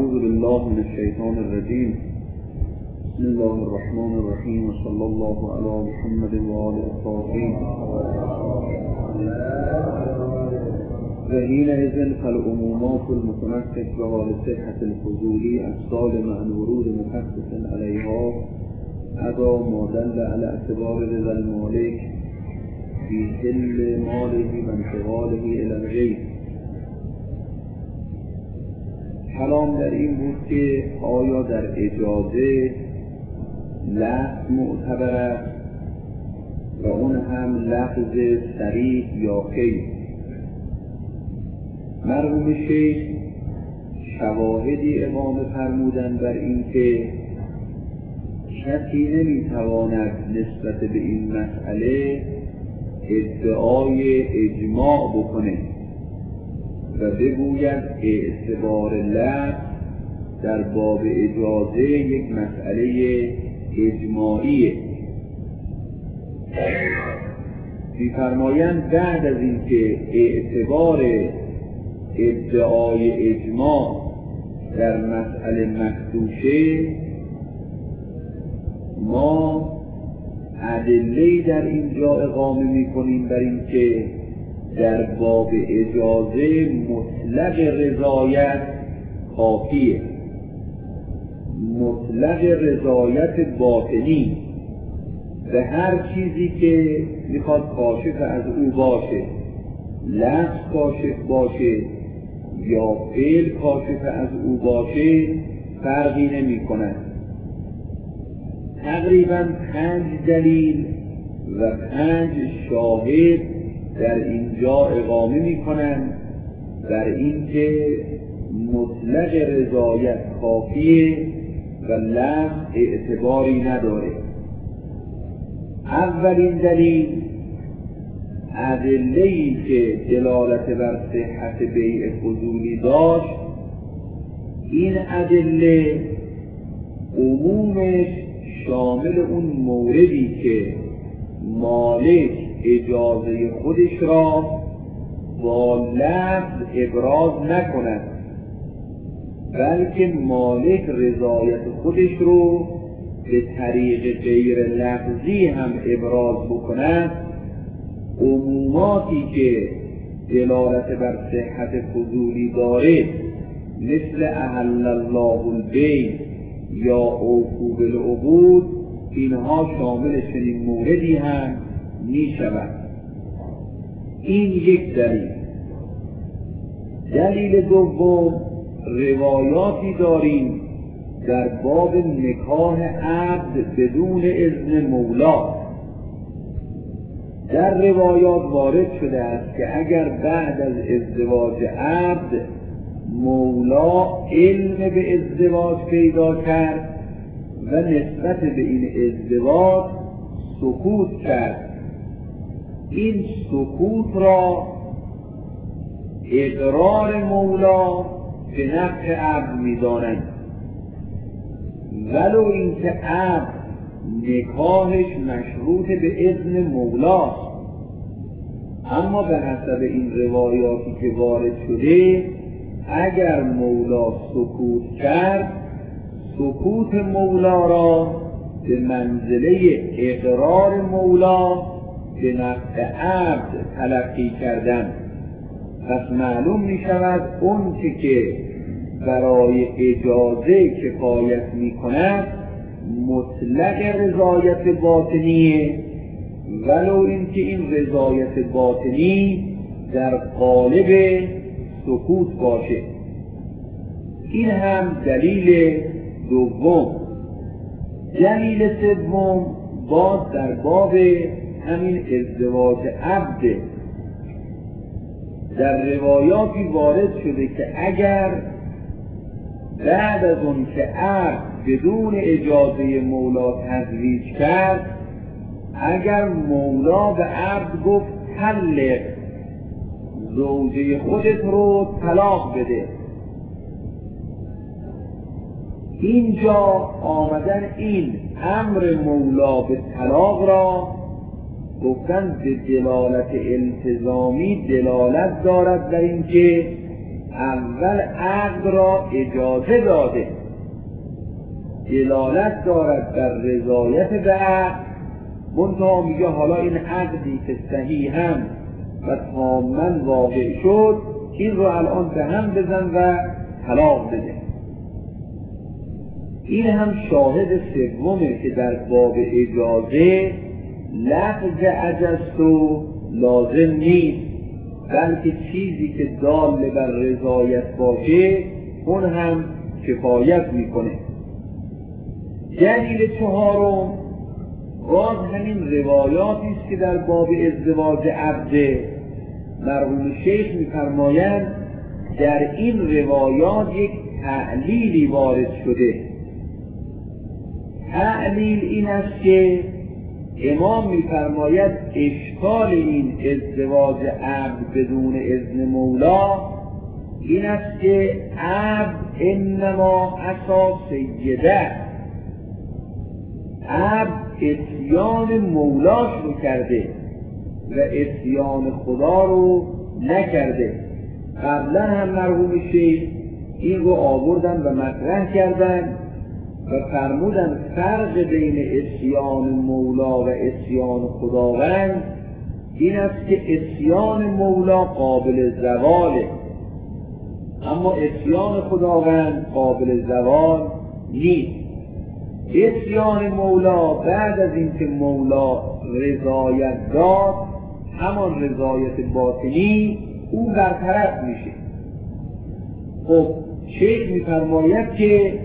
اعوذ بالله من الشیطان الرجیم. بسم الله الرحمن الرحیم و صلی الله علی محمد و آل الطاهرین. و حینئذ فالعمومات المتمسك بحال صحة الفضولی السالم عن ورود مخصص علیها ادا ما دل على اعتبار رضا المالک فی حل ماله و انتقاله الی الغیر. کلام در این بود که آیا در اجازه لفظ معتبر است و اون هم لفظ صریح یا خیر. مرحوم شیخ شواهدی اقامه فرمودند بر این که کسی نمیتواند نسبت به این مسئله ادعای اجماع بکنه و بگوید اعتبار لفظ در باب اجازه یک مسئله اجماعیه. می‌فرمایند بعد از اینکه اعتبار ادعای اجماع در مسئله مخدوشه، ما ادله‌ای در اینجا اقامه می‌کنیم بر اینکه در باب اجازه مطلق رضایت کافیه، مطلق رضایت باطنی به هر چیزی که میخواد کاشف از او باشه، لفظ کاشف باشه یا فعل کاشف از او باشه، فرقی نمی کند. تقریبا 5 دلیل و 5 شاهد در اینجا اقامه می کنند بر اینکه مطلق رضایت کافیه و لفظ اعتباری نداره. اولین دلیل ادله‌ای که دلالت بر صحت بیع فضولی داشت، این ادله عمومش شامل اون موردی که مالک اجازه خودش را با لفظ ابراز نکند، بلکه مالک رضایت خودش رو به طریق غیر لفظی هم ابراز بکند. عموماتی که دلالت بر صحت فضولی داره مثل احل الله البیع یا اوفوا بالعقود، اینها شامل چنین موردی هم می شود. این یک دلیل. دلیل دوم، روایاتی داریم در باب نکاح عبد بدون اذن مولا. در روایات وارد شده است که اگر بعد از ازدواج عبد مولا علم به ازدواج پیدا کرد و نسبت به این ازدواج سکوت کرد، این سکوت را اقرار مولا به نفع عبد می‌دانند، ولو اینکه عبد نکاحش مشروط به اذن مولاست. اما به حسب این روایاتی که وارد شده، اگر مولا سکوت کرد، سکوت مولا را به منزله اقرار مولا به نفع عبد تلقی کردن. پس معلوم می شود اون که برای اجازه کفایت می کند مطلق رضایت باطنیه، ولو اینکه این رضایت باطنی در قالب سکوت باشه. این هم دلیل دوم. دلیل سوم باز در باب همین ازدواج عبد. در روایاتی وارد شده که اگر بعد از اون که عبد بدون اجازه مولا تزویج کرد، اگر مولا به عبد گفت طلق، زوجه خودت رو طلاق بده، اینجا آمدن این امر مولا به طلاق را گفتن به دلالت التزامی دلالت دارد در اینکه اول عقد را اجازه داده، دلالت دارد بر رضایت به عقد، منتها میگه حالا این عقدی که صحیحاً و تاماً واقع شد این رو الان به هم بزن و طلاق بده. این هم شاهد سومه که در باب اجازه لفظ اجزتو لازم نیست، بلکه چیزی که دال بر رضایت باشه اون هم کفایت میکنه. دلیل چهارم باز همین روایاتی است که در باب ازدواج عبده. مرحوم شیخ می‌فرمایند در این روایات یک تعلیلی وارد شده. تعلیل این است که امام می‌فرماید اشکال این ازدواج عبد بدون اذن مولا این است که عبد انما عصا سیده، عبد عصیان مولاش رو کرده و عصیان خدا رو نکرده. قبلا هم مرحوم شیخ این رو آوردن و مطرح کردن و فرمودن فرق بین عصیان مولا و عصیان خداوند این است که عصیان مولا قابل زواله، اما عصیان خداوند قابل زوال نیست. عصیان مولا بعد از اینکه مولا رضایت داد، همان رضایت باطنی او برطرف میشه. خب شیخ میفرماید که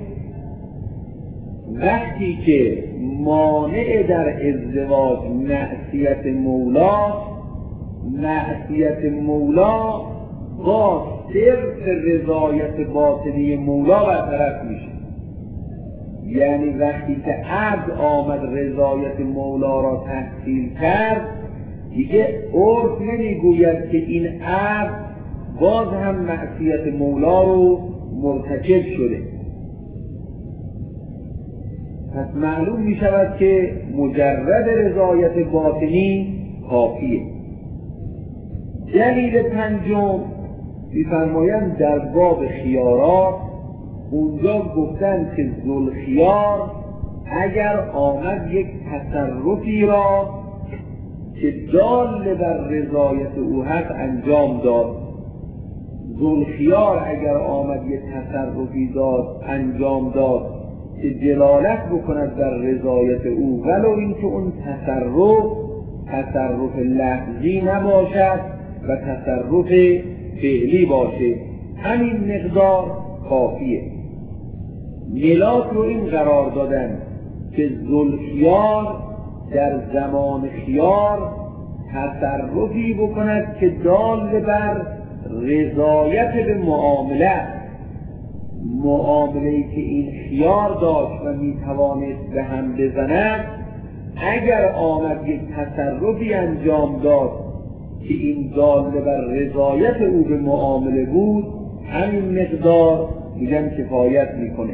وقتی که مانع در ازدواج معصیت مولا با صرف رضایت باطنی مولا برطرف میشه. یعنی وقتی که عبد آمد رضایت مولا را تحصیل کرد، دیگه عرف نمیگوید که این عبد باز هم معصیت مولا رو مرتکب شده. پس معلوم می شود که مجرد رضایت باطنی کافیه. دلیل پنجم می‌فرمایند در باب خیارات اونجا گفتن که ذوالخیار اگر آمد یک تصرفی را که دال بر رضایت او هست انجام داد، ذوالخیار اگر آمد یک تصرفی انجام داد که دلالت بکند بر رضایت او، ولو اینکه اون تصرف لفظی نباشد و تصرف فعلی باشه، همین مقدار کافیه. ملاک رو این قرار دادن که ذوالخیار در زمان خیار تصرفی بکند که دال بر رضایت به معامله‌ای که این خیار داشت و میتوانست به هم بزند، اگر آمد یک تصرفی انجام داد که این دال بر رضایت او به معامله بود، همین مقدار میگن کفایت میکنه.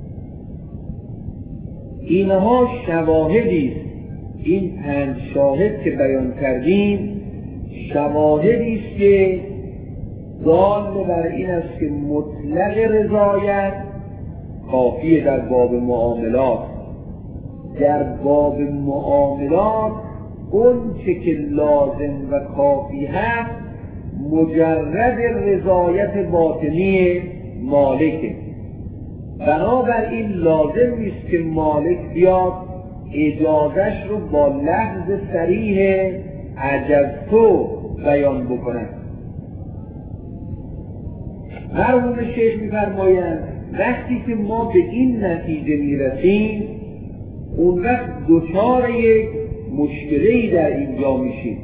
اینها شواهدی است. این 5 شاهد که بیان کردیم شواهدی است که دال بر این است که مطلق رضایت کافیه در باب معاملات. در باب معاملات اون چه که لازم و کافی هست مجرد رضایت باطنی مالکه. بنابراین لازم نیست که مالک بیاد اجازش رو با لفظ صریح اجزتو بیان بکنه. مرحوم شیخ می‌فرمایند وقتی که ما به این نتیجه میرسیم اون وقت دچار یک مشکلی در اینجا میشیم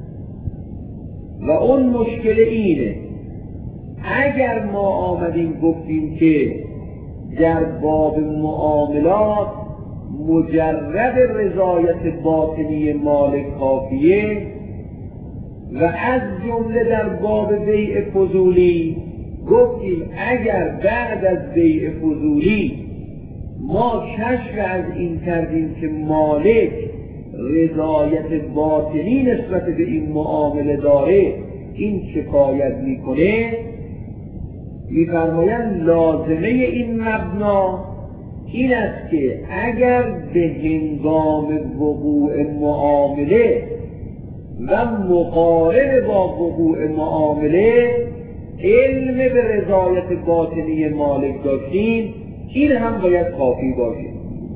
و اون مشکل اینه: اگر ما آمدیم گفتیم که در باب معاملات مجرد رضایت باطنی مالک کافیه و از جمله در باب بیع فضولی گفتیم اگر بعد از بیع فضولی ما کشف از این کردیم که مالک رضایت باطنی نسبت به این معامله داره، این کفایت میکنه، می‌فرمایند لازمه این مبنا این است که اگر به هنگام وقوع معامله و مقارن با وقوع معامله علم به رضایت باطنی مالک داشتیم، این هم باید کافی باشه.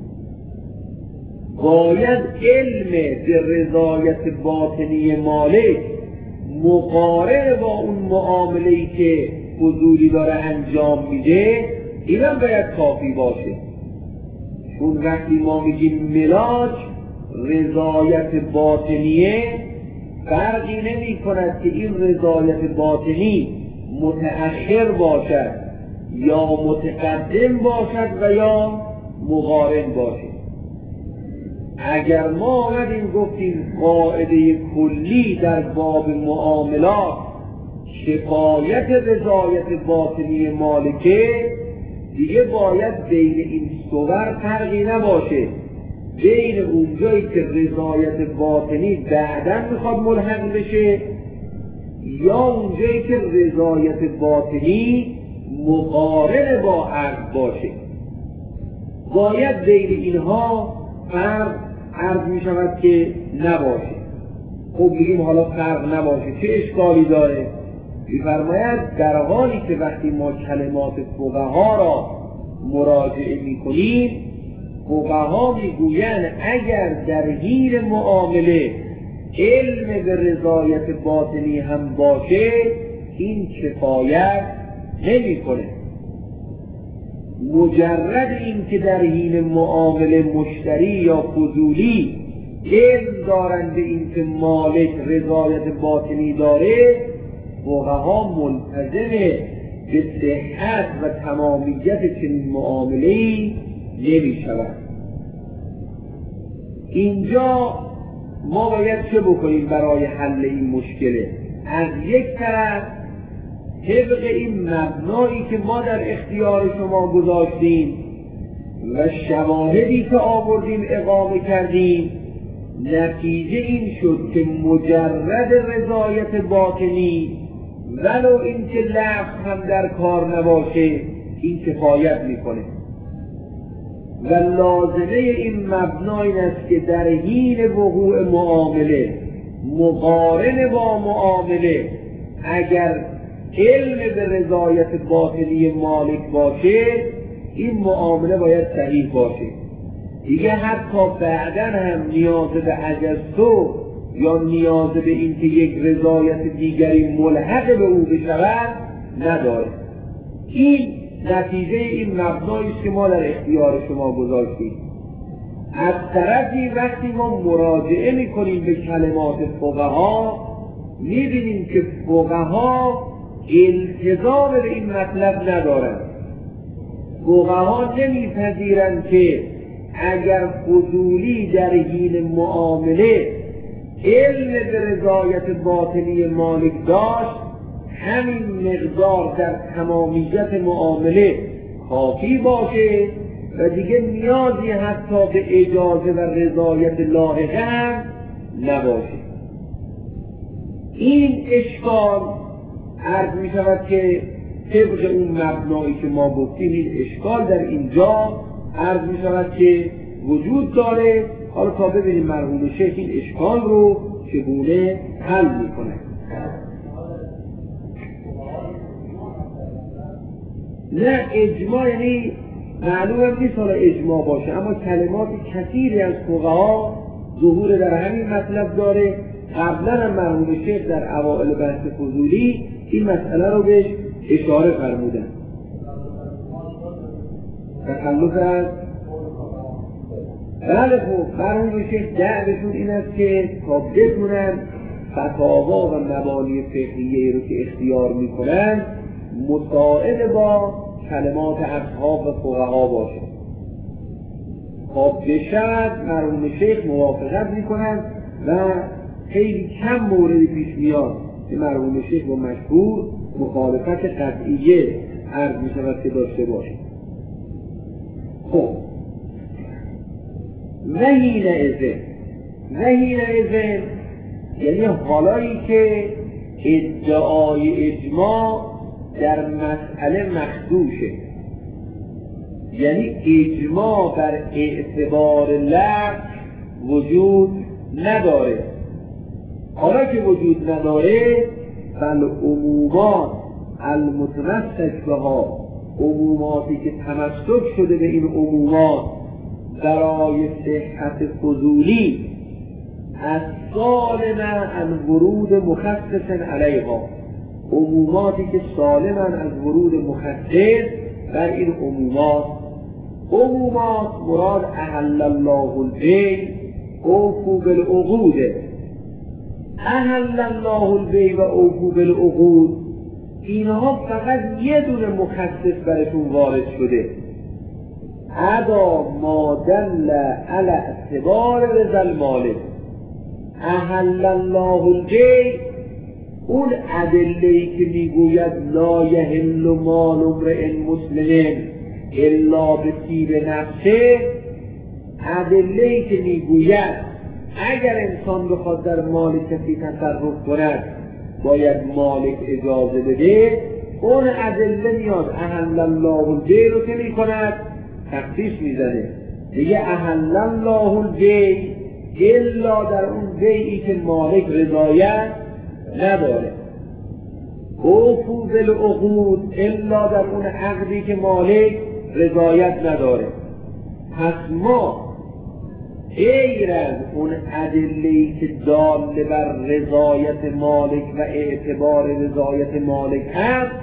باید علم به رضایت باطنی مالک مقارن با اون معامله‌ای که فضولی داره انجام میده، این هم باید کافی باشه. چون وقتی ما میگیم ملاک رضایت باطنیه، فرقی نمی کند که این رضایت باطنی متأخر باشد یا متقدم باشد و یا مقارن باشد. اگر ما آمدیم گفتیم قاعده کلی در باب معاملات کفایت رضایت باطنی مالکه، دیگه باید بین این صور فرقی نباشه، بین اونجایی که رضایت باطنی بعداً میخواد ملحق بشه یا اونجایی که رضایت باطنی مقارن با عقل باشه. باید بین اینها فرق عرض میشود که نباشه. خب میگیم حالا فرق نباشه چه اشکالی داره؟ می‌فرماید در حالی که وقتی ما کلمات فقها را مراجعه می‌کنیم، فقها میگویند اگر در حین معامله علم به رضایت باطنی هم باشه، این کفایت نمی‌کنه. مجرد این که در حین معامله مشتری یا فضولی علم دارند به این که مالک رضایت باطنی داره، فقها ملتزم به صحت و تمامیت چنین معامله‌ای نمی‌شوند. اینجا ما باید چه بکنیم برای حل این مشکله؟ از یک طرف طبق این مبنایی که ما در اختیار شما گذاشتیم و شواهدی که آوردیم اقامه کردیم، نتیجه این شد که مجرد رضایت باطنی ولو این که لفظ هم در کار نباشه این کفایت میکنه. و لازمه این مبنا این است که در حین وقوع معامله مقارن با معامله اگر علم به رضایت باطنی مالک باشه، این معامله باید صحیح باشه. دیگه حتی بعداً هم نیاز به اجزا یا نیاز به این که یک رضایت دیگری ملحق به او بشود نداره. این نتیجه این مبنایی است که ما در اختیار شما گذاشتیم. از طرفی وقتی ما مراجعه میکنیم به کلمات فقها، میبینیم که فقها التزام به این مطلب ندارند. فقها نمیپذیرند که اگر فضولی در حین معامله علم به رضایت باطنی مالک داشت، همین مقدار در تمامیت معامله کافی باشه و دیگه نیازی حتی به اجازه و رضایت لاحقه هم نباشه. این اشکال عرض می شود که طبق اون مبنایی که ما گفتیم، این اشکال در اینجا عرض می شود که وجود داره. حالا تا ببینیم مرحوم شیخ این اشکال رو چگونه حل می کنه. نه اجماع یعنی معلوم نیست حالا اجماع باشه، اما کلمات کثیری از فقها ظهور در همین مطلب داره. قبلا هم مرحوم شیخ در اوائل بحث فضولی این مسئله رو بهش اشاره فرمودن. تخلف از بله خب مرحوم شیخ دعوشون این است که تا بتونن فتاوا و مبانی فقهیه رو که اختیار میکنن مساعد با کلمات اصحاب و فقها باشه. تا بشد مرحوم شیخ موافقت میکنن و خیلی کم موردی پیش میاد که مرحوم شیخ با مشهور مخالفت قطعیه عرض میشود که داشته باشه. خب وحین ازن یعنی حالایی که ادعای اجماع در مسئله مخدوشه، یعنی اجماع بر اعتبار لفظ وجود نداره. حالا که وجود نداره، فالعمومات المتمسک بها، عموماتی که تمسک شده به این عمومات برای صحت فضولی، از سالم عن ورود مخصص علیها، عموماتی که سالمن از ورود مخصص بر این عمومات. عمومات مراد احل الله البیع اوفوا بالعقود، احل الله البیع و اوفوا بالعقود، اینها فقط یه دونه مخصص برشون وارد شده. ادا ما دل علی اعتبار رضا المالک، احل الله البیع، اون ادله‌ای که میگوید لا یحل مال امرئ مسلم الا بطیب نفسه، ادله‌ای که میگوید اگر انسان بخواد در مال کسی تصرف کند باید مالک اجازه بده، اون ادله میاد احل الله البیع رو که میکند تخصیص میزنه، دیگه احل الله البیع الا در اون بیعی که مالک رضایت نداره، اوفوا بالعقود الا در اون عقدی که مالک رضایت نداره. پس ما غیر از اون ادله‌ای که دال بر رضایت مالک و اعتبار رضایت مالک هست،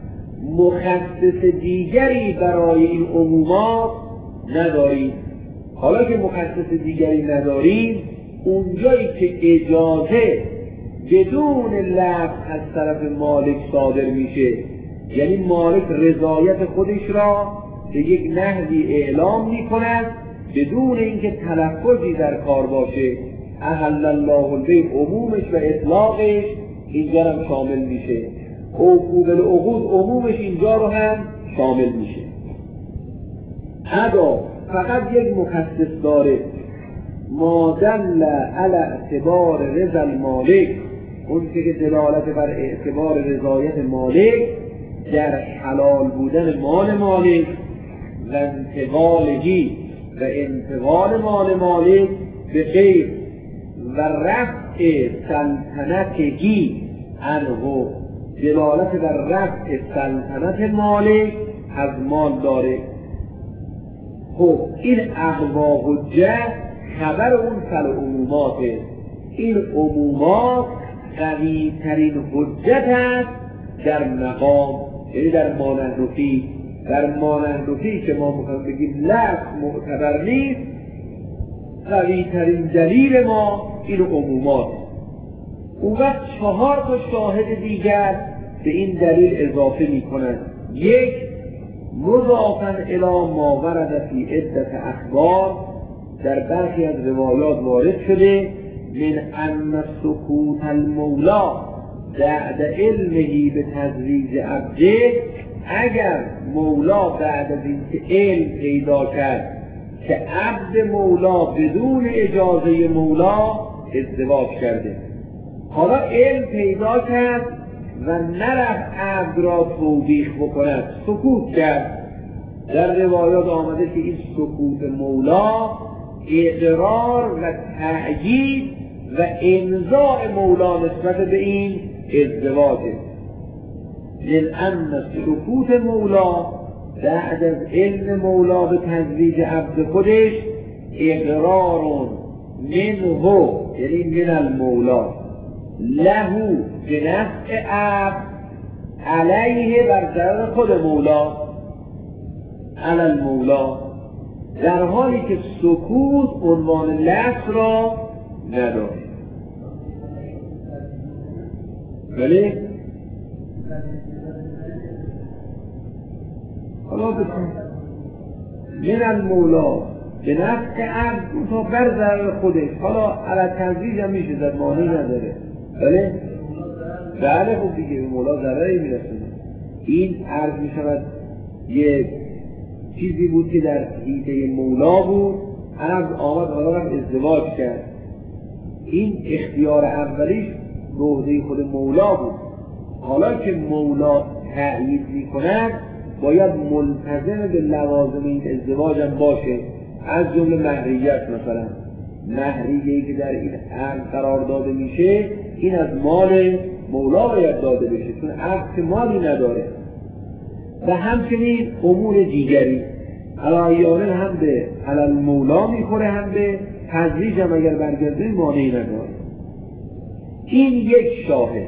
مخصص دیگری برای این عمومات نداریم. حالا که مخصص دیگری نداریم، اونجایی که اجازه بدون لفظ از طرف مالک صادر میشه، یعنی مالک رضایت خودش را به یک نحوی اعلام میکند بدون اینکه تلفظی در کار باشه، احل الله البیع عمومش و اطلاقش اینجا هم شامل میشه، اوفوا بالعقود عمومش اینجا رو هم شامل میشه. ادا فقط یک مخصص داره، ما دل علی اعتبار رضا المالک، اون که دلالت بر اعتبار رضایت مالک در حلال بودن مال مالک و انتقالگی و انتقال مال مالک به غیر و رفع سلطنتگی عنه، دلالت بر رفع سلطنت مالک از مال داره. خب این اقوا حجه خبر اون فالعموماته، این عمومات قوی ترین حجت هست در مقام، یعنی در مانحنفی. در مانحنفی که ما میخوایم بگیم لفظ معتبر نیست، قوی ترین دلیل ما این عمومات. اون وقت 4 تا شاهد دیگر به این دلیل اضافه میکنند. یک، مضافاً الی ما ورد فی عدة اخبار، در برخی از روایات وارد شده، من ان سکوت المولا بعد علمه به تزویج عبده، اگر مولا بعد از اینکه علم پیدا کرد که عبد مولا بدون اجازه مولا ازدواج کرده، حالا علم پیدا کرد و نرفت عبد را توبیخ بکند، سکوت کرد. در روایات آمده که این سکوت مولا اقرار و تأیید و امضاء مولا نسبت به این ازدواجه. لأن سکوت مولا بعد از علم مولا به تزویج عبد خودش اقرار منه، یعنی من المولا، له به نفع عبد علیه بر ضرر خود مولا، علی المولا، در حالی که سکوت عنوان لفظ را نداره. ولی حالا بکن من المولا به نفع عبد تا بر ضرر خودش، حالا علی تزویج هم میشه زد، مانعی نداره. بله خب دیگه به مولا ضرری میرسونه. این عرض میشود یک چیزی بود که در حیطه مولا بود، عرض آمد حالا هم ازدواج کرد. این اختیار اولیش به عهده خود مولا بود. حالا که مولا تأیید میکند باید ملتزم به لوازم این ازدواج هم باشه، از جمله مهریت. مثلا مهریه‌ای که در این عقد قرار داده میشه این از مال مولا باید داده بشه، چون عقد مالی نداره. و همچنین امور دیگری علایانه هم به علل مولا میخوره، هم به تزویج هم اگر برگرده مانعی نداره. این یک شاهد.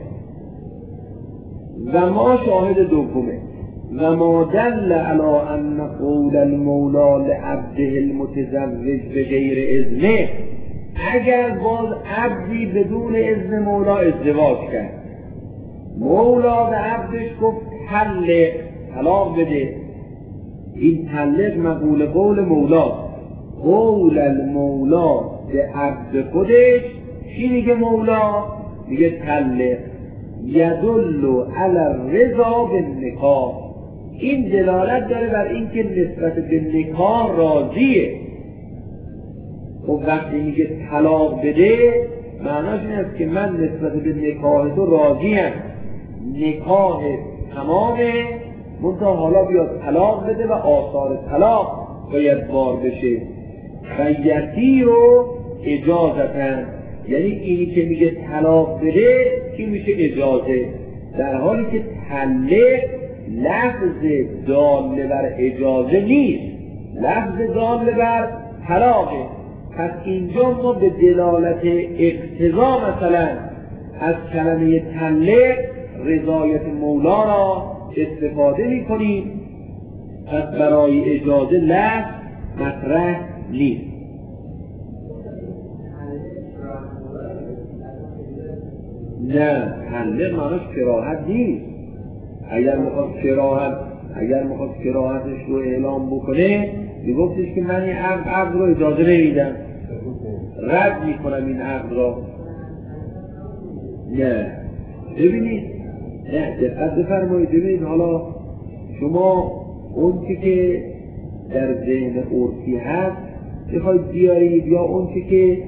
و ما شاهد دومه. و ما دل علی ان قول المولا لعبده المتزوج به غیر اذنه، اگر باز عبدی بدون اذن مولا ازدواج کرد، مولا به عبدش گفت طلاق بده، این طلق مقول قول مولا. قول المولا به عبد خودش چی میگه مولا؟ میگه طلق. یدل علی الرضا بالنکاح، این دلالت داره بر این که نسبت به نکاح راضیه. خب وقتی میگه طلاق بده معناش این است که من نسبت به نکاح تو راضیم، نکاح تمامه، منتها حالا بیاد طلاق بده و آثار طلاق باید بار بشه. و یسیر و اجازتن، یعنی اینی که میگه طلاق بده این میشه اجازه، در حالی که طلق لفظ دال بر اجازه نیست، لفظ دال بر طلاقه. پس اینجا ما به دلالت اقتضا مثلا از کلمه طلق رضایت مولا را استفاده میکنیم، پس برای اجازه لفظ مطرح نیست. نه، طلق معناش کراهت نیست. اگر میخواد کراهتش رو اعلام بکنه میگفتش که من این عقد رو اجازه نمیدم، رد میکنم این عقد را. نه ببینید، نه دقت بفرمایید، ببینید حالا شما اون که در ذهن عرفی هست بخواید بیارید یا اون که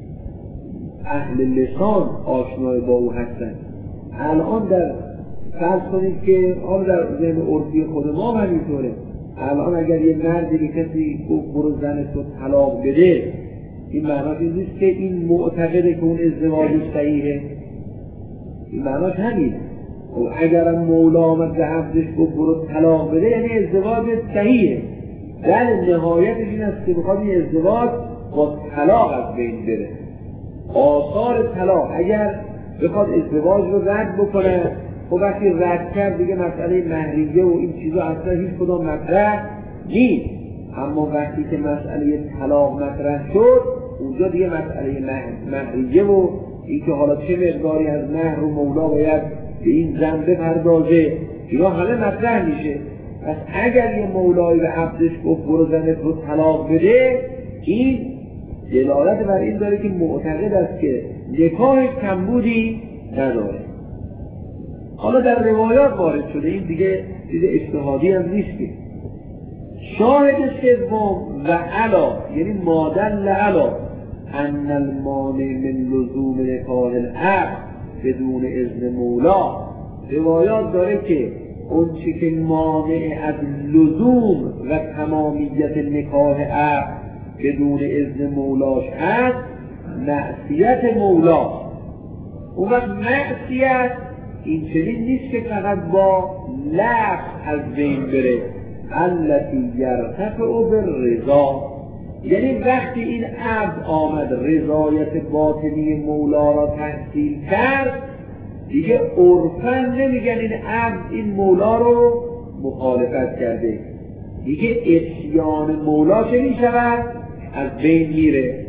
اهل لسان آشنای با او هستن. الان در فرض کنید که حالا در ذهن عرفی خود ما همینطوره، الان اگر یه مردی به کسی گفت برو زن تو طلاق بده، این معناش این نیست که این معتقده که اون ازدواجش صحیحه، این معناش همینه. و اگرم مولا آمد به عبدش گفت برو طلاق بده یعنی ازدواج صحیحه، در نهایتش این است که بخواد این ازدواج با طلاق از بین بره. آثار طلاق اگر بخواد ازدواج رو رد بکنه، خب وقتی رد کرد دیگه مسئله مهریه و این چیزا اصلا هیچ کدام مطرح نیست. اما وقتی که مسئله طلاق مطرح شد اونجا دیگه مسئله مهریه و این که حالا چه مقداری از مهر و مولا باید به این زن بپردازه اینا همه مطرح میشه. پس اگر یه مولایی به عبدش گفت برو زنت رو طلاق بده، این دلالت بر این داره که معتقد است که نکاح کمبودی نداره. حالا در روایات وارد شده، این دیگه چیز اجتهادی هم نیست. که شاهد سوم و علا، یعنی مادل علا ان المانع من لزوم نکاح العبد بدون اذن مولا، روایات داره که اون چی که مانع از لزوم و تمامیت نکاح عبد بدون اذن مولاش هست معصیت مولا. اون وقت معصیت این چنین نیست که فقط با لفظ از بین بره، التی یرتفع بالرضا، یعنی وقتی این عبد آمد رضایت باطنی مولا را تحصیل کرد دیگه عرفاً نمیگن این عبد این مولا رو مخالفت کرده، دیگه عصیان مولا چه میشود؟ از بین میره.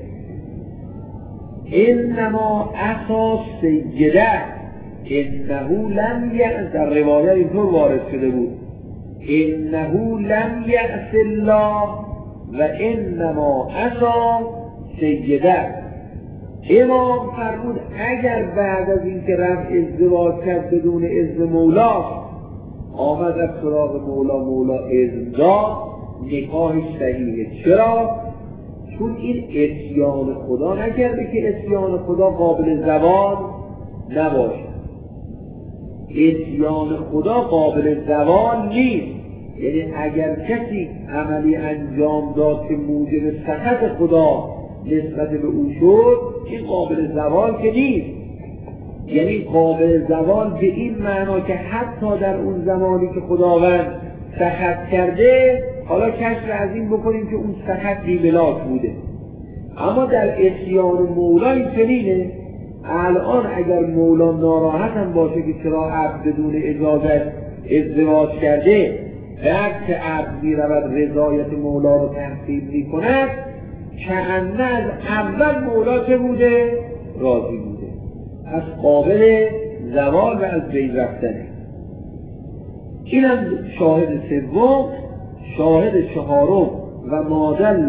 انما اساس سیده انه لم یعص، در روایت اینطور وارد شده بود انه لم یعص الله و انما اساس سیده. امام فرمود اگر بعد از این که رفت ازدواج کرد بدون اذن مولا آمد از سراغ مولا اذن داد نکاحش صحیحه. چرا؟ چون این عصیان خدا نکرده که عصیان خدا قابل زوال نباشه. عصیان خدا قابل زوال نیست. یعنی اگر کسی عملی انجام داد که موجب سخط خدا نسبت به او شد، این قابل زوال که نیست. یعنی قابل زوال به این معنا که حتی در اون زمانی که خداوند سخط کرده، حالا کشف از این بکنیم که اون سخط بی‌ملاک بوده. اما در عصیان مولا این چنینه. الان اگر مولا ناراحت هم باشه که چرا عبد بدون اجازت ازدواج کرده، بعد که عبد میرود رضایت مولا رو تحصیل میکند، چند از اول مولا چه بوده؟ راضی بوده. از قابل زوال و از بین رفتنه. این هم شاهد سوم. شاهد چهارم و مادل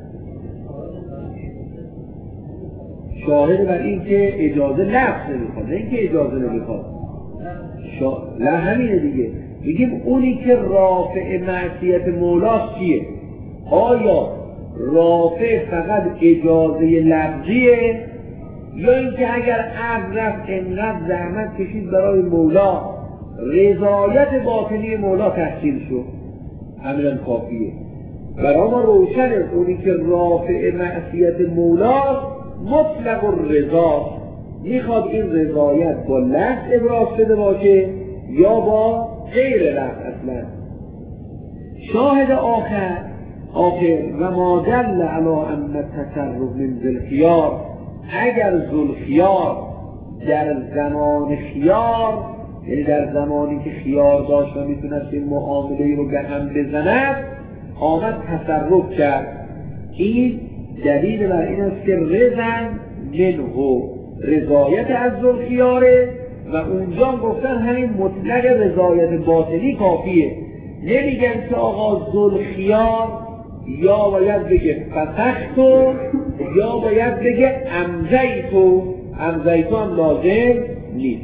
شاهد بر این که اجازه لفظ نمیخواد، نه اینکه اجازه نمیخواد. نه همینه دیگه. میگیم اونی که رافع معصیت مولاست چیه؟ آیا رافع فقط اجازه لفظیه، یا اینکه اگر عبد رفت انقدر زحمت کشید برای مولا، رضایت باطنی مولا تحصیل شد، همین کافیه. برای ما روشنه اونی که رافع معصیت مولاست مطلق الرضا، میخواد این رضایت با لفظ ابراز شده باشه یا با غیر لفظ اصلا. شاهد آخر و ما دل علی ان التصرف من ذوالخیار، اگر ذوالخیار در زمان خیار، یعنی در زمانی که خیار داشت و میتونست این معامله رو به هم بزند، آمد تصرف کرد، این دلیل بر این است که رضا منه، رضایت از ذوالخیاره، و اونجا گفتن همین مطلق رضایت باطنی کافیه. نمیگن که آقا ذوالخیار یا باید بگه فسختو یا باید بگه امضیتو هم لازم نیست.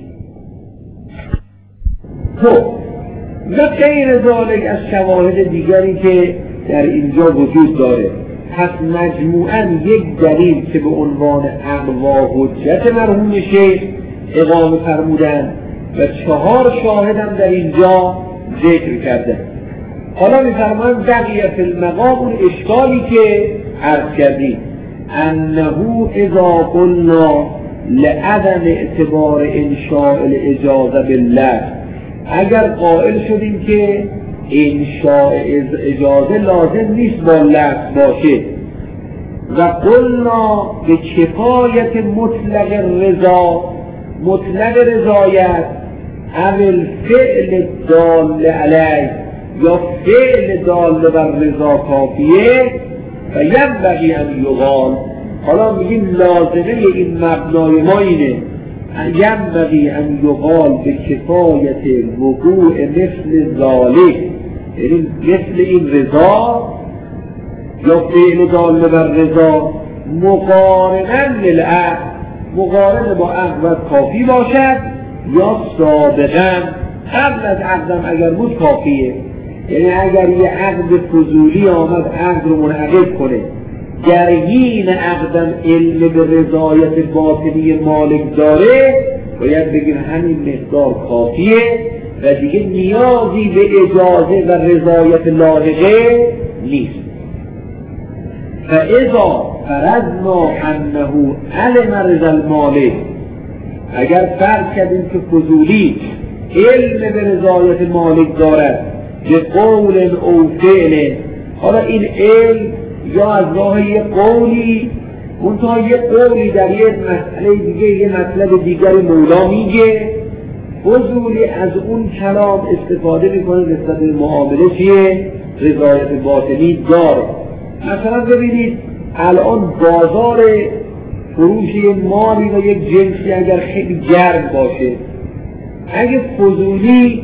خب و غیر ذالک از شواهد دیگری که در اینجا وجود داره. پس مجموعاً یک دلیل که به عنوان اقوا حجت مرحوم شیخ اقامه فرمودن و 4 شاهد هم در اینجا ذکر کردن. حالا میفرمایند بقیه فی المقام اون اشکالی که عرض کردیم، انه اذا قلنا لعدم اعتبار انشاء الاجازه بالله، اگر قائل شدیم که انشاء اجازه لازم نیست با لفظ باشه، و قلنا به کفایت مطلق رضا، مطلق رضایت، اول فعل دال علیه یا فعل دال بر رضا کافیه، و ینبغی ان یقال. حالا میگیم لازمه این مبنای ما اینه، ینبغی ان یقال به کفایت وقوع مثل ذالک، یعنی مثل این رضا یا فعل دال بر رضا مقارناً للعقد، مقارن با عقد کافی باشد، یا سابقاً قبل از عقدم اگر بود کافیه. یعنی اگر یه عقد فضولی آمد عقد رو منعقد کنه، گرگین عقدم علم به رضایت باطنی مالک داره، باید بگیم همین مقدار کافیه و دیگه نیازی به اجازه و رضایت لاحقه نیست. فاذا فرضنا انه علم رضا المالک، اگر فرض کردیم که فضولی علم به رضایت مالک دارد به قول او فعل، حالا این علم یا از راه یه قولی، منتها یه قولی در یه مسئله دیگه یه مطلب دیگری مولا میگه، فضولی از اون کلام استفاده میکنه نسبت به معامله چیه؟ رضایت باطنی داره. مثلا ببینید الان بازار فروش یه مالی و یک جنسی اگر خیلی گرم باشه، اگه فضولی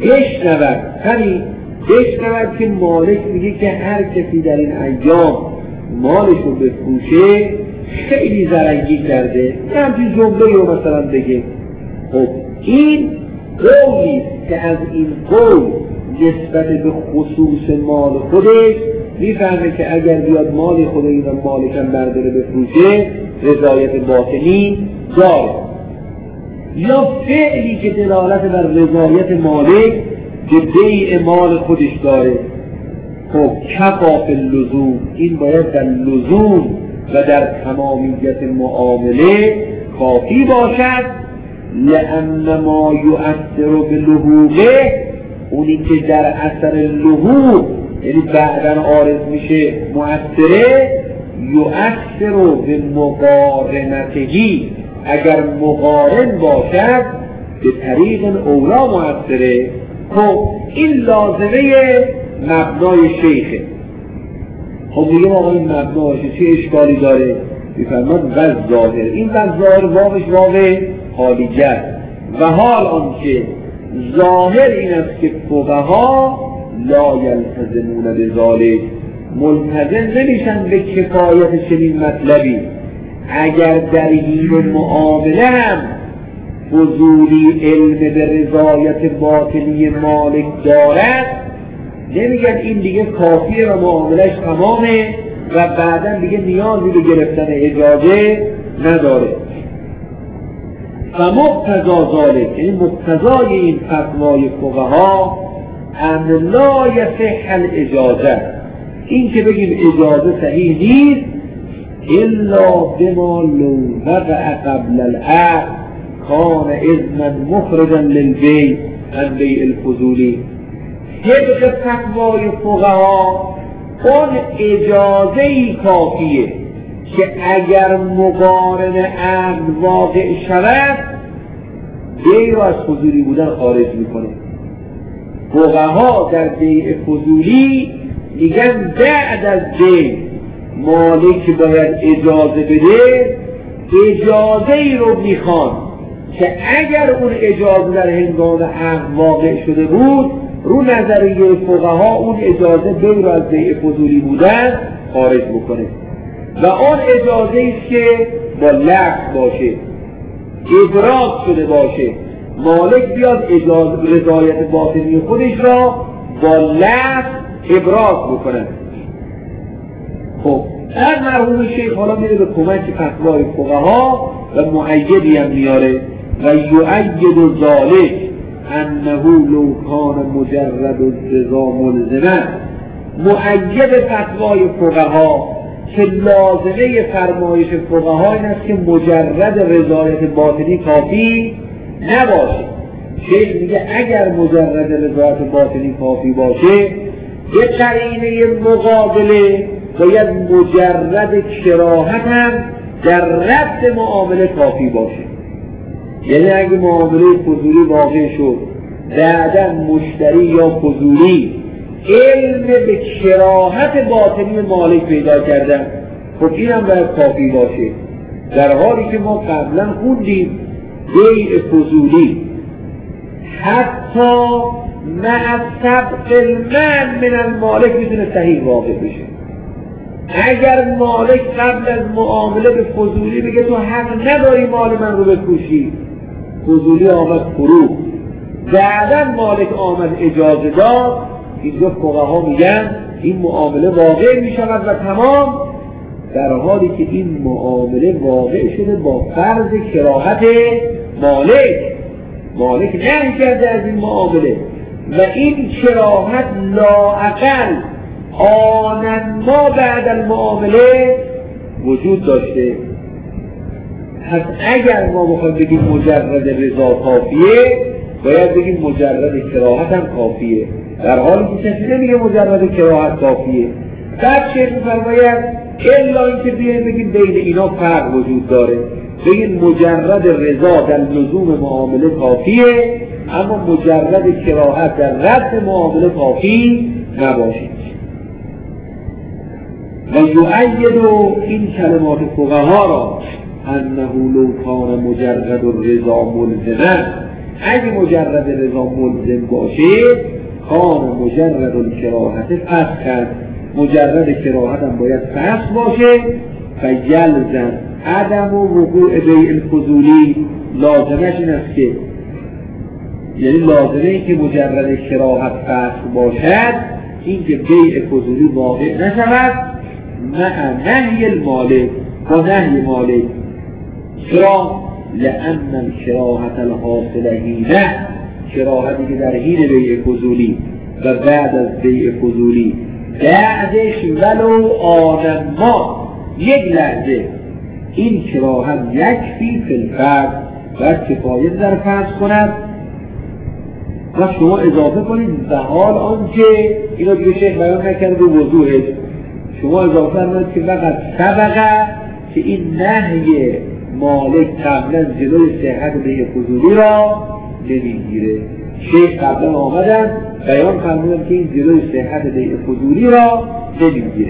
بشنود که مالک میگه که هر کسی در این ایام مالش رو بفروشه خیلی زرنگی کرده، همچین جمله رو مثلا بگه، خب این قولی که از این قول نسبت به خصوص مال خودش میفهمه که اگر بیاد مال خود این و مالکم برداره بفروشه رضایت باطنی داره. یا فعلی که دلالت بر رضایت مالک به بیع مال خودش داره. خب کفاف اللزوم، این باید در لزوم و در تمامیت معامله کافی باشد. لأن ما یؤثر بلحوقه، اونی که در اثر لحوق یعنی بعداً عارض میشه مؤثره، یؤثر به مقارنتهی، اگر مقارن باشد به طریق اولا مؤثره. خب این لازمه مبنای شیخه. خب میگم آقا این مبناش چه اشکالی داره؟ میفرماد و ظاهر، این و ظاهر واقعش واقع حالیجه و حال آنکه ظاهر این است که فقها لا یلتزمون بذالک، ملتزم نمیشن به کفایت چنین مطلبی. اگر در این معامله هم فضولی علم به رضایت باطنی مالک دارد، نمیگن این دیگه کافیه و معاملش تمامه و بعدا دیگه نیازی به گرفتن اجازه نداره. فمقتضا ذلک، یعنی مقتضای این فتوای فقها ان لا یصح الاجازه، این که بگیم اجازه صحیح نیست الا بما لو وقع قبل العقد کان اذنا مخرجا للبیع عن بیع الفضولی. طبق فتوای فقها اون اجازه‌ای کافیه که اگر مقارن عقد واقع شود بیع را از فضولی بودن خارج میکنه. فقها در بیع فضولی میگن بعد از بیع مالک باید اجازه بده، اجازه ای رو میخوان که اگر اون اجازه در هنگام عقد واقع شده بود، رو نظریه فقها اون اجازه بیع رو از بیع فضولی بودن خارج بکنه و آن اجازه ایست که با لفظ باشه، ابراز شده باشه، مالک بیاد اجازه رضایت باطنی خودش را با لفظ ابراز بکنه. خب از مرحوم شیخ حالا میره به کمک فتوای فقها و مؤیدی هم میاره و یؤید ذالک انه لو کان مجرد الرضا ملزما. مؤید فتوای فقها که لازمه فرمایش فقها این است که مجرد رضایت باطنی کافی نباشه. شیخ میگه اگر مجرد رضایت باطنی کافی باشه، یه قرینه مقابله باید مجرد کراهت هم در ربط معامله کافی باشه. یعنی اگه معامله فضولی واقع شد، بعداً مشتری یا فضولی علم به کراهت باطنی مالک پیدا کردن، خب این هم باید کافی باشه. در حالی که ما قبلا خوندیم بیع فضولی حتی مع سبق المن من المالک میتونه صحیح واقع بشه. اگر مالک قبل از معامله به فضولی بگه تو حق نداری مال من رو بفروشی، فضولی آمد فروخت، بعداً مالک آمد اجازه داد، اینجا فقها میگن این معامله واقع میشود و تمام، در حالی که این معامله واقع شده با فرض کراهت مالک نهی کرده از این معامله و این کراهت لااقل آنن ما بعد المعامله وجود داشته. پس اگر ما بخوایم بگیم مجرد رضا کافیه، باید بگیم مجرد کراهت هم کافیه، در حالی که کسی نمیگه مجرد کراهت کافیه. بعد شیخ می‌فرماید الا اینکه بیایم بگیم بین اینا فرق وجود داره، بگیم مجرد رضا در لزوم معامله کافیه اما مجرد کراهت در رد معامله کافی نباشه. و یؤید این کلمات فقها را انه لو کان مجرد الرضا ملزما، اگه مجرد رضا ملزم باشه کان مجرد الکراهت فسخ، مجرد کراهت هم باید فسخ باشه. فیلزم عدم وقوع بیع الفضولی، لازمش این است که یعنی لازمه این که مجرد کراهت فسخ باشد، این که بیع فضولی واقع نشود مع نهی المالک، با نهی مالک. چرا؟ لأن الکراهت الحاصل حینه، کراهتی که در حین بیع فضولی و بعد از بیع فضولی بعدش ولو آن ما یک لحظه، این کراهت یکفی فی الفرض و کفایت در فرض کند. و شما اضافه کنید به حال آنچه اینو دیگه شیخ بیان نکرد به وضوحش، شما اضافه کنید که فقط سبقه که این نهی مالک قبلا جلوی صحت بیع فضولی را نمیگیره. شیخ قبلا آمدن بیان فرمودن که این جلوی صحت بیع فضولی را نمیگیره.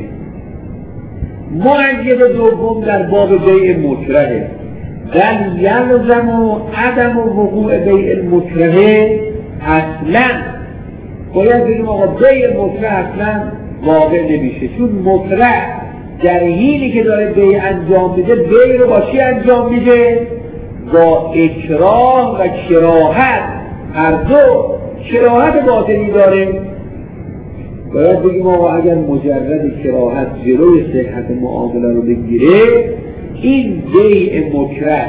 مؤید دوم در باب بیع مکرهه، بل یلزم عدم وقوع بیع المکرهه، اصلا باید بگیم آقا بیع مکره اصلا واقع نمیشه، چون مکره در حینی که داره بیع انجام میده بیع رو با چی انجام میده؟ با اکراه و کراهت، هر دو کراهت باطنی داره. باید بگیم آقا اگر مجرد کراهت جلوی صحت معامله رو بگیره، این بیع مکره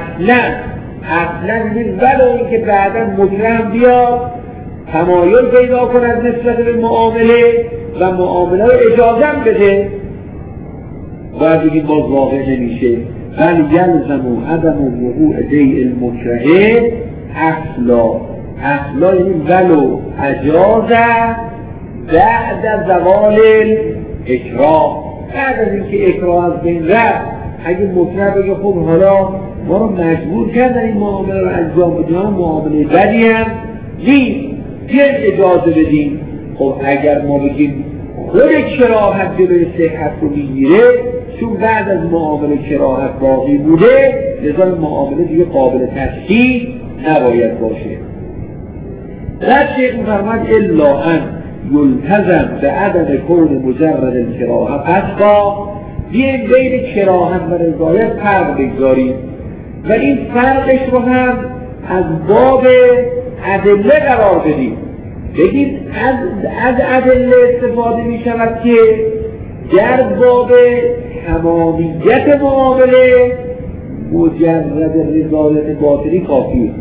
اصلا ولو این که بعدا مکره بیاد تمایل پیدا کند نسبت به معامله و معامله رو اجازه بده، باید بگیم باز واقع نمیشه. بل یلزم عدم وقوع بیع المکره اصلا یعنی ولو اجازه بعد زوال اکراه، بعد از اینکه اکراه از بین رفت، اگه مکره بگه خب حالا ما رو مجبور کردن این معامله رو انجام بدیم، معامله بدی هم نیست، بیایم اجازه بدیم. خب اگر ما بگیم خود کراهت جلوی صحت رو میگیره، چون بعد از معامله کراهت باقی بوده، لذا معامله دیگه قابل تشکیل نباید باشه. در شیخ می‌فرماید الا ان یلتزم به عدم کون مجرد الکراهه، پس با بیایم بین کراهت و رضایت فرق بگذاریم و این فرقش رو هم از باب ادله قرار بدیم. بگید از ادله استفاده می شود که در باب تمامیت معامله مجرد رضایت باطنی کافیه،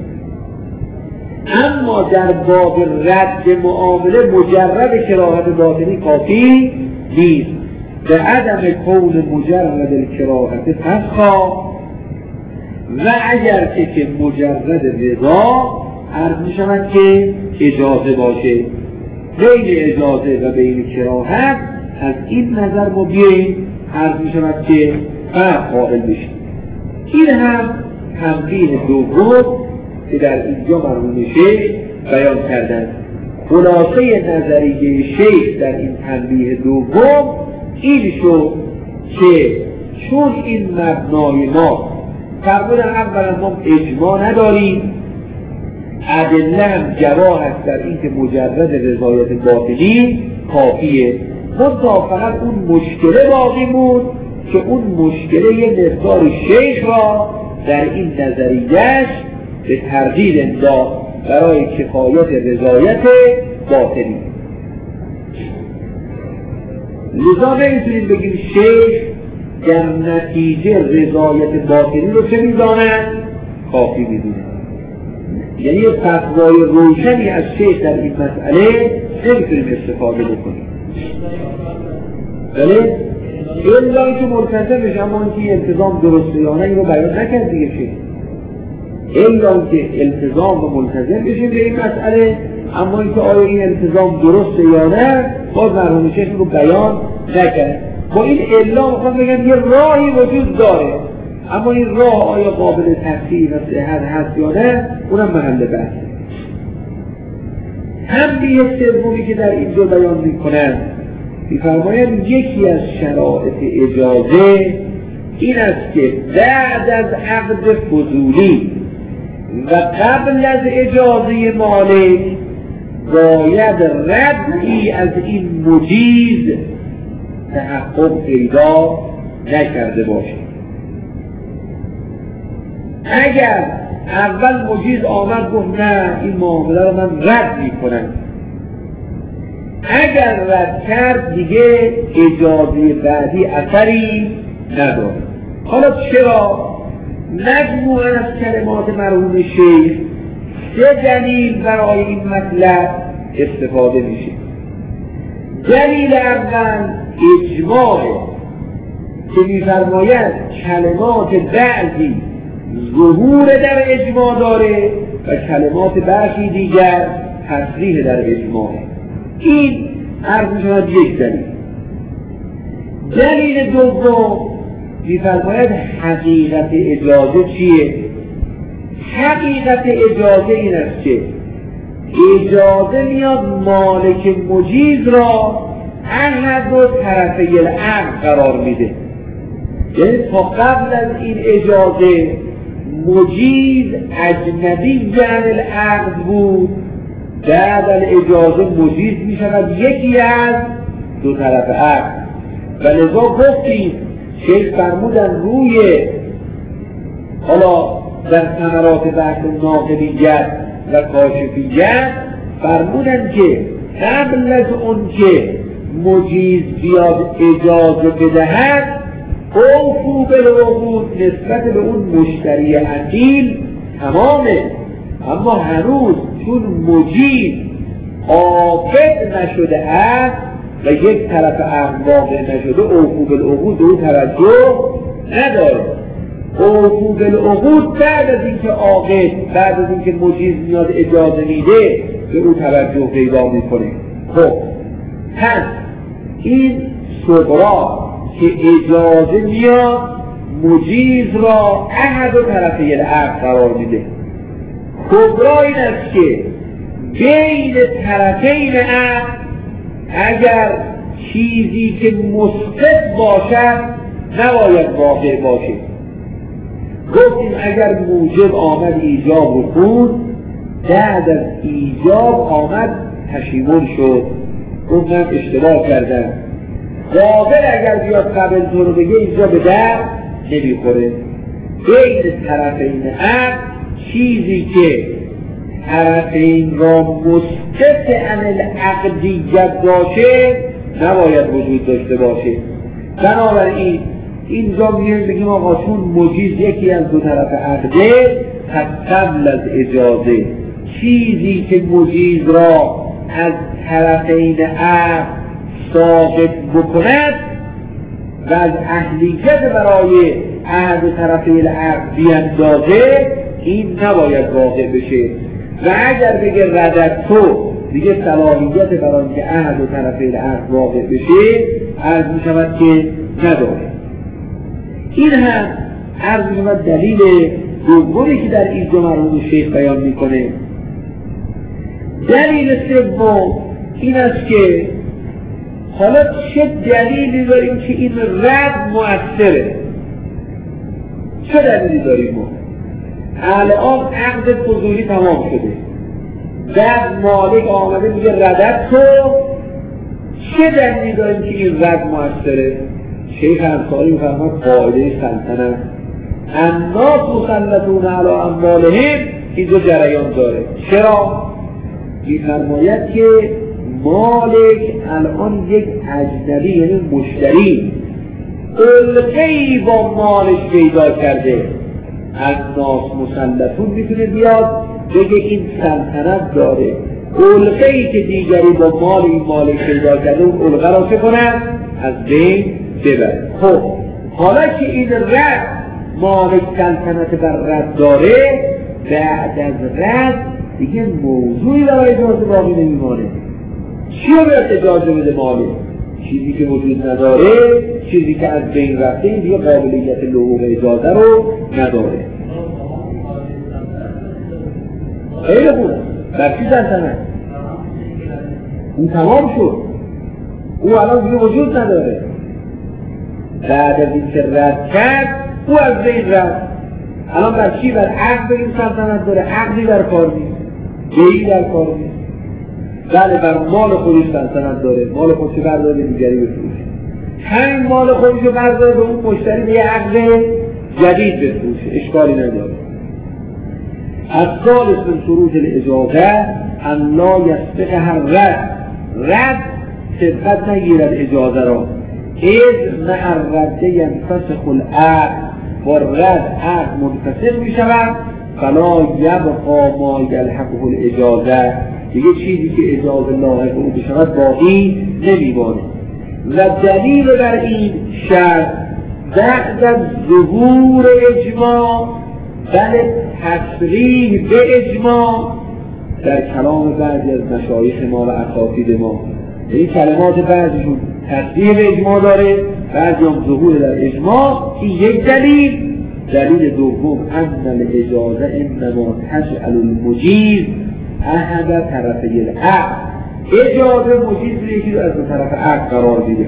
اما در باب رد معامله مجرد کراهت باطنی کافی نیست. به عدم کون مجرد الکراهت فسخا، و اگر که مجرد رضا عرض می شود که اجازه باشه، بین اجازه و بین کراهت از این نظر ما بیاییم عرض می شود که فرق قائل بشیم. این هم تنبیه دوم که در اینجا مرحوم شیخ بیان کردن. خلاصه نظریه شیخ در این تنبیه دوم این شد که چون این مبنای ما فرمودن اولا ما اجماع نداریم، ادله هم جواه هست در این که مجرد رضایت باطنی کافیه، منتها فقط اون مشکله باقی بود که اون مشکله یه مقدار شیخ را در این نظریهش به تردید انداخت برای کفایت رضایت باطنی. لذا نمیتونیم بگیم شیخ در نتیجه رضایت باطنی رو چه میداند؟ کافی میدونه. یعنی یه فتوای روشنی از شیخ در این مسئله نمیتونیم استفاده بکنیم. بله؟ الا اینکه ملتزم بشه، اما اینکه التزام درسته یا نه این رو بیان نکرد دیگه شیخ. الا اینکه التزام و ملتزم بشیم به این مسئله، اما اینکه آیا این التزام درسته یا نه باز مرحوم شیخ رو بیان نکرد. با این الا میخوام بگم یه راهی وجود داره، اما این راه آیا قابل تفسیر و صحت هست یا نه اونم محل بحث. تنبیه سومی که در اینجا بیان میکنن میفرمایند یکی از شرایط اجازه این است که بعد از عقد فضولی و قبل از اجازه مالک باید ردی از این مجیز تحقق پیدا نکرده باشه. اگر اول مجیز آمد گفت نه این معامله رو من رد میکنم، اگر رد کرد دیگه اجازه بعدی اثری نداره. حالا چرا؟ مجموعه از کلمات مرحوم شیخ 3 دلیل برای این مطلب استفاده میشه. دلیل اول اجماع که می‌فرماید کلمات بعضی ظهور در اجماع داره و کلمات برخی دیگر تصریح در اجماع. این عرض می‌شود یک دلیل. دلیل دوم می‌فرماید حقیقت اجازه چیه؟ حقیقت اجازه این است که اجازه میاد مالک مجیز را احد و طرفی العقد قرار میده. یعنی تا قبل از این اجازه مجیز اجنبی عن العقد بود، بعد از اجازه مجیز میشود یکی از 2 طرف عقد. و لذا گفتیم شیخ فرمودن روی حالا در ثمرات بحث ناقلیت و کاشفیت فرمودن که قبل از اون که مجیز بیاد اجازه بدهد اوفو بالعقود نسبت به اون مشتری اصیل تمامه، اما هنوز چون مجیز عاقد نشده است و یک طرف عقد واقع نشده اوفو بالعقود به اون توجه نداره. اوفو بالعقود بعد از اینکه عاقد، بعد از اینکه مجیز میاد اجازه میده به اون توجه پیدا میکنه. خب پس این صغرا که اجازه میاد مجیز را احد و طرفی العقد قرار میده. کبرا این است که بین طرفین عقد اگر چیزی که مسقط باشد نباید واقع باشه. گفتیم اگر موجب آمد ایجاب رو خود، بعد از ایجاب آمد پشیمون شد، گفتم اشتباه کردم. قابل اگر بیاد قبل تو رو بگه اینجا به در نمیخوره. بین طرفین عقد چیزی که طرفین را مسقط عن العقدیت باشه نباید وجود داشته باشه. بنابراین اینجا میگیم بگیم آقا چون مجیز یکی از 2 طرف عقده، پس قبل از اجازه چیزی که مجیز را از طرفین عقد ثابت بکند و از اهلیت برای عقد طرفین عقد بیندازه، این نباید واقع بشه. و اگر بگه ردت تو دیگه صلاحیت برای اینکه عقد و طرفین عقد واقع بشه عرض می شود که نداره. این هم عرض می شود دلیل دومی که در اینجا مرحوم شیخ بیان میکنه. دلیل سوم این است که حالا چه دلیلی داریم که این رد مؤثره؟ چه دلیلی داریم ما؟ الان عقد فضولی تمام شده، بعد مالک آمده میگه ردت تو، چه دلیلی داریم که این رد مؤثره؟ شیخ انصاری میفرماد قاعده سلطنت الناس مسلطون علی اموالهم اینجا جریان داره. چرا؟ میفرماید که مالک الان یک اجنبی یعنی مشتری علقه‌ای با مالش پیدا کرده. الناس مسلطون میتونه بیاد بگه این سلطنت داره، علقه‌ای که دیگری با مال این مالک پیدا کرده اون علقه را چه کنن؟ از بین ببره. خب حالا که این رد مالک سلطنت بر رد داره، بعد از رد دیگه موضوعی برای اجازه باقی نمیمانه. چی رو باید اجازه بده مالک؟ چیزی که وجود نداره، چیزی که از بین رفته دیگه قابلیت لحوق اجازه رو نداره. خیلی خوب، در چی سلطنت؟ اون تمام شد، او الان دیگه وجود نداره. بعد از این که رد کرد او از بین رفت. الان بر چی؟ بر عقد این سلطنت داره، عقدی در کار نیست، بیعی در کار نیست. بله بر مال خودش سلطنت داره، مال خودش برداره به دیگری بفروشه، همین مال خودش رو برداره به اون مشتری به یه عقد جدید بفروشه، اشکالی نداره. از ثالث من شروط الاجازه ان لا یسبقها رد سبقت نگیرد اجازه را، اذ مع الرد ینفسخ العقد، با رد عقد منفصل می شود. فلا یبقا ما یلحقه الاجازه، دیگه چیزی که اجازه لاحق او بشود باقی نمیمانه. و دلیل بر این شرط بعد از ظهور اجماع، بله تصریح به اجماع در کلام بعضی از مشایخ ما و اساتید ما، این کلمات بعضیشون تصریح به اجماع داره، بعضی هم ظهور در اجماع. این یک دلیل. دلیل دوم ان الاجازه انما تجعل المجیز احد طرفی العقد، اجازه مجیز یکی رو از دو طرف عقد قرار میده.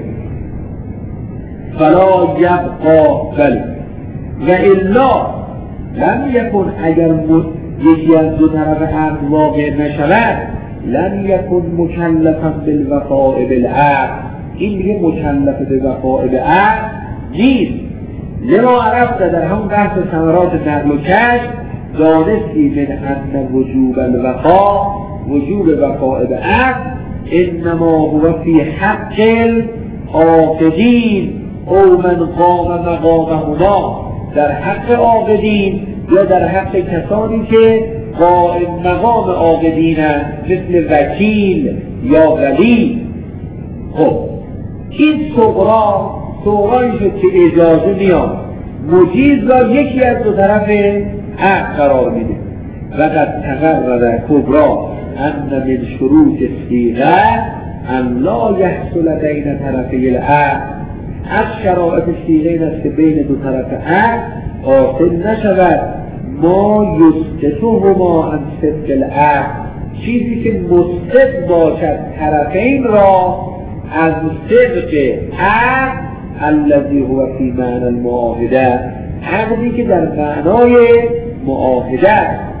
فلا یبقا، بله و الا لم یکن، اگر یکی از دو طرف عقد واقع نشود، لم یکن مکلفا بالوفاء بالعقد، این دیگه مکلف به وفاء به عقد نیست. لما عرفت، در همون بحث ثمرات نقل و کشف دانستی من ان وجوب الوفاء، وجوب وفاء به عقد انما هو فی حق العاقدین او من قام مقامهما، در حق عاقدین یا در حق کسانی که قائم مقام عاقدینند، مثل وکیل یا ولی. خب این صغرایی شد که اجازه میاد مجیز را یکی از دو طرف عقد قرار میده. و قد تقرر کبرا ان من شروط الصیغه ان لا یحصل بین طرفی العقد، از شرایط صیغه این است که بین دو طرف عقد حاصل نشود ما یثبتهما عن صدق العقد، چیزی که مثبت باشد طرفین را از صدق عقد الذی هو فی معنی المعاهده، عقدی که در معنای معاهده،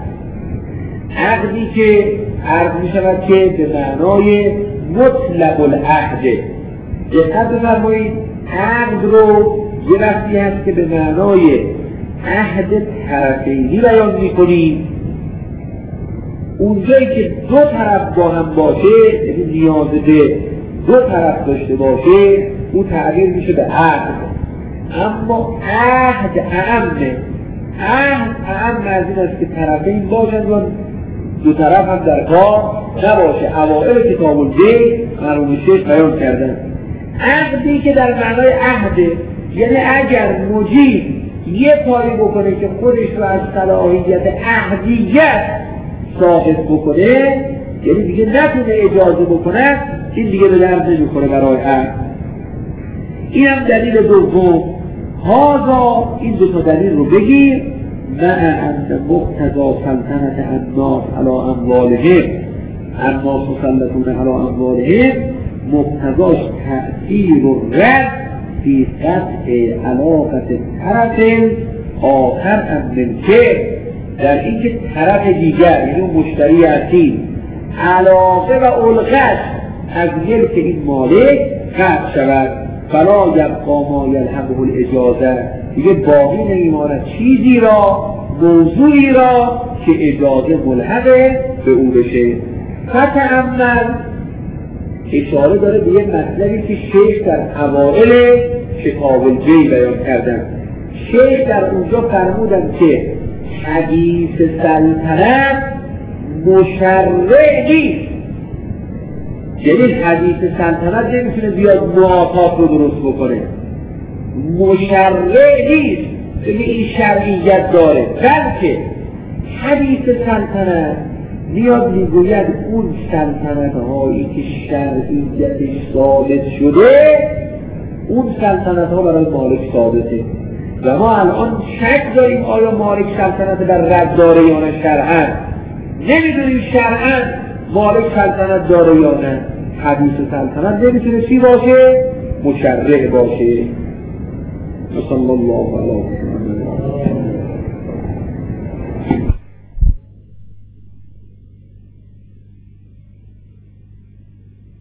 عقدی که عرض می شود که به معنای مطلق العهده. دقت بفرمایید، عقد رو یه وقتی هست که به معنای عهد طرفینی بیان می کنیم، اونجایی که دو طرف با هم باشه، یعنی نیاز به دو طرف داشته باشه، او تعبیر میشه به عهد. اما عهد اعمه، عهد اعم از این است که طرفین باشند و دو طرف هم در کار نباشه. اوائل کتاب البیع مرحوم شیخ بیان کردن عقدی که در معنای عهده، یعنی اگر مجیز یه کاری بکنه که خودش رو از صلاحیت عهدیت ثابت بکنه، یعنی دیگه نتونه اجازه بکنه، این دیگه به درد نمیخوره برای عقد. این هم دلیل دوم. هذا، این دو تا دلیل رو بگیر. مع ان مقتضا سلطنت الناس علی اموالهم، الناس مسلطون علی اموالهم، مقتضاش تأثیر و رد فی قطع علاقت طرف آخر از ملکه، در اینکه طرف دیگر یعنی مشتری اصیل علاقه و الغت از ملک این مالک قطع شود. فلا یبقا ما یلحقه الاجازه، دیگه باقی نمیماند چیزی را، موضوعی را که اجازه ملحق به او بشه. فتأمل، اشاره داره به یه مطلبی که شیخ در اوائل کتاب البیع بیان کردن. شیخ در اونجا فرمودن که حدیث سلطنت مشرع نیست، یعنی حدیث سلطنت نمیتونه بیاد معاطات رو درست بکنه، مشرع نیست، یعنی این شرعیت داره، بلکه حدیث سلطنت میاد میگوید اون سلطنت هایی که شرعیتش ثابت شده، اون سلطنت ها برای مالک ثابته. و ما الان شک داریم آیا مالک سلطنت در رد داره یا نه شرعاً، نمیدونیم شرعاً مالک سلطنت داره یا نه. حدیث سلطنت نمیتونه چی باشه؟ مشرع باشه. صلی الله علیه و سلم.